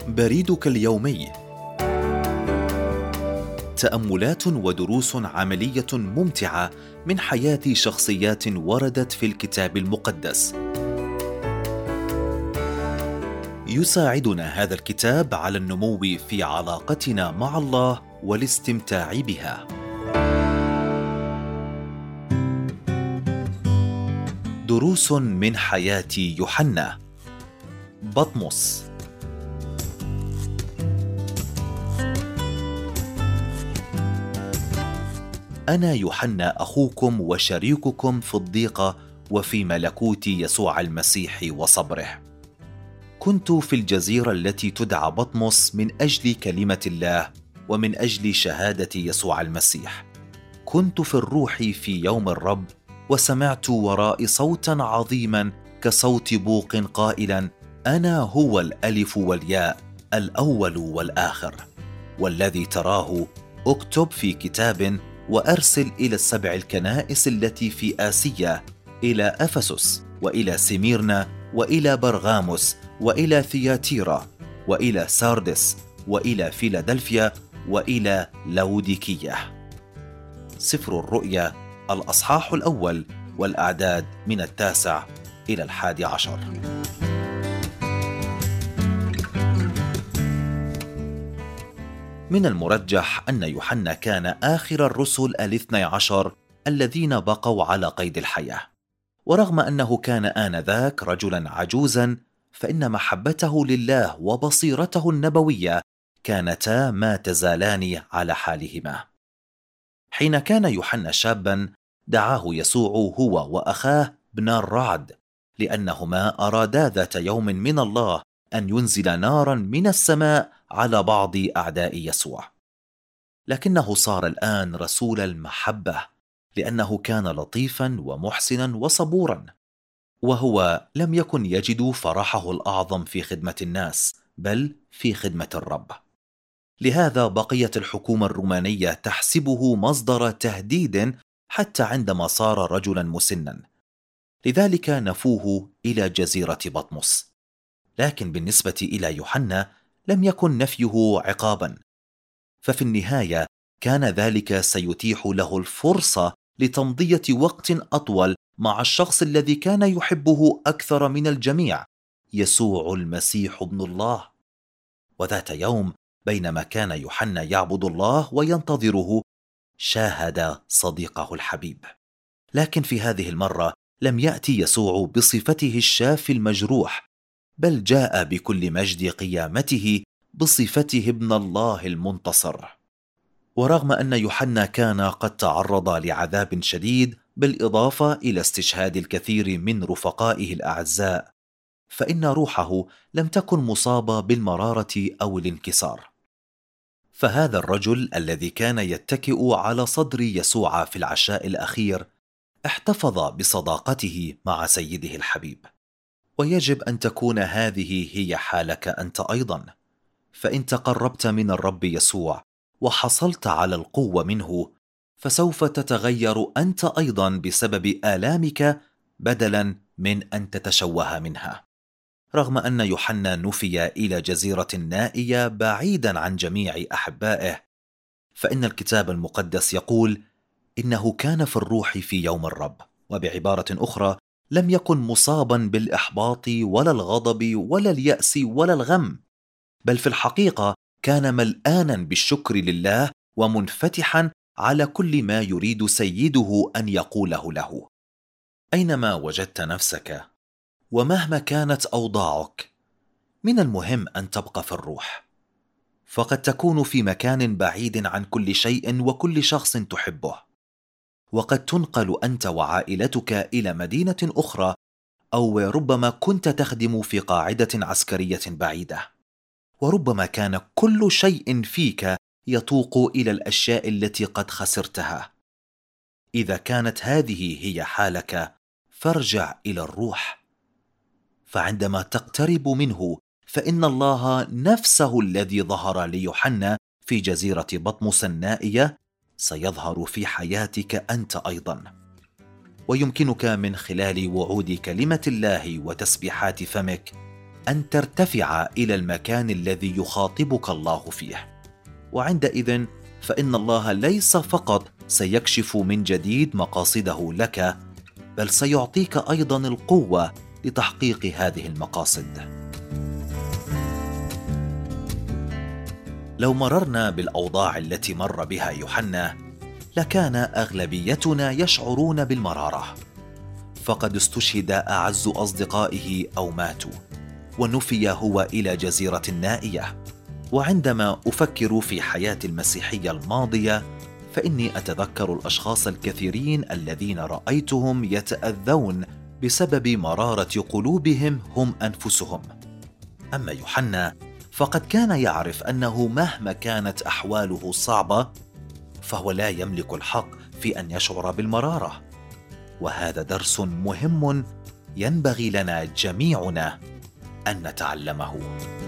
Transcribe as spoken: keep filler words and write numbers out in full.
بريدك اليومي. تأملات ودروس عملية ممتعة من حياة شخصيات وردت في الكتاب المقدس. يساعدنا هذا الكتاب على النمو في علاقتنا مع الله والاستمتاع بها. دروس من حياة يوحنا. بطمس. أنا يوحنا أخوكم وشريككم في الضيقة وفي ملكوت يسوع المسيح وصبره. كنت في الجزيرة التي تدعى بطمس من أجل كلمة الله ومن أجل شهادة يسوع المسيح. كنت في الروح في يوم الرب، وسمعت وراء صوتا عظيما كصوت بوق قائلا: أنا هو الألف والياء، الأول والآخر، والذي تراه اكتب في كتاب وأرسل إلى السبع الكنائس التي في آسيا، إلى أفسس وإلى سميرنا وإلى برغاموس وإلى ثياتيرا وإلى ساردس وإلى فيلادلفيا وإلى لوديكية. سفر الرؤيا الأصحاح الأول والأعداد من التاسع إلى الحادي عشر. من المرجح أن يوحنا كان آخر الرسل الاثني عشر الذين بقوا على قيد الحياة، ورغم أنه كان آنذاك رجلا عجوزا، فإن محبته لله وبصيرته النبوية كانتا ما تزالان على حالهما. حين كان يوحنا شابا، دعاه يسوع هو وأخاه ابنا الرعد، لأنهما أرادا ذات يوم من الله أن ينزل نارا من السماء على بعض أعداء يسوع. لكنه صار الآن رسول المحبة، لأنه كان لطيفا ومحسنا وصبورا، وهو لم يكن يجد فرحه الأعظم في خدمة الناس، بل في خدمة الرب. لهذا بقيت الحكومة الرومانية تحسبه مصدر تهديد حتى عندما صار رجلا مسنا، لذلك نفوه إلى جزيرة بطمس. لكن بالنسبة إلى يوحنا لم يكن نفيه عقابا، ففي النهاية كان ذلك سيتيح له الفرصة لتمضية وقت أطول مع الشخص الذي كان يحبه أكثر من الجميع، يسوع المسيح ابن الله. وذات يوم بينما كان يوحنا يعبد الله وينتظره، شاهد صديقه الحبيب. لكن في هذه المرة لم يأتي يسوع بصفته الشاف المجروح، بل جاء بكل مجد قيامته بصفته ابن الله المنتصر. ورغم أن يوحنا كان قد تعرض لعذاب شديد بالإضافة إلى استشهاد الكثير من رفقائه الأعزاء، فإن روحه لم تكن مصابة بالمرارة أو الانكسار. فهذا الرجل الذي كان يتكئ على صدر يسوع في العشاء الأخير احتفظ بصداقته مع سيده الحبيب. ويجب أن تكون هذه هي حالك أنت أيضا، فإن تقربت من الرب يسوع وحصلت على القوة منه، فسوف تتغير أنت أيضا بسبب آلامك بدلا من أن تتشوه منها. رغم أن يوحنا نفي إلى جزيرة نائية بعيدا عن جميع أحبائه، فإن الكتاب المقدس يقول إنه كان في الروح في يوم الرب، وبعبارة أخرى لم يكن مصابا بالإحباط ولا الغضب ولا اليأس ولا الغم، بل في الحقيقة كان ملآنا بالشكر لله ومنفتحا على كل ما يريد سيده أن يقوله له. أينما وجدت نفسك ومهما كانت أوضاعك، من المهم أن تبقى في الروح، فقد تكون في مكان بعيد عن كل شيء وكل شخص تحبه، وقد تنقل أنت وعائلتك إلى مدينة أخرى، أو ربما كنت تخدم في قاعدة عسكرية بعيدة، وربما كان كل شيء فيك يتوق إلى الأشياء التي قد خسرتها. إذا كانت هذه هي حالك، فارجع إلى الروح، فعندما تقترب منه فإن الله نفسه الذي ظهر ليوحنا في جزيرة بطمس النائية سيظهر في حياتك أنت أيضا، ويمكنك من خلال وعود كلمة الله وتسبيحات فمك أن ترتفع إلى المكان الذي يخاطبك الله فيه، وعندئذ فإن الله ليس فقط سيكشف من جديد مقاصده لك، بل سيعطيك أيضا القوة لتحقيق هذه المقاصد. لو مررنا بالأوضاع التي مر بها يوحنا لكان أغلبيتنا يشعرون بالمرارة، فقد استشهد أعز أصدقائه أو ماتوا، ونفي هو إلى جزيرة نائية. وعندما أفكر في حياة المسيحية الماضية فإني أتذكر الأشخاص الكثيرين الذين رأيتهم يتأذون بسبب مرارة قلوبهم هم أنفسهم. أما يوحنا فقد كان يعرف أنه مهما كانت أحواله صعبة فهو لا يملك الحق في أن يشعر بالمرارة، وهذا درس مهم ينبغي لنا جميعنا أن نتعلمه.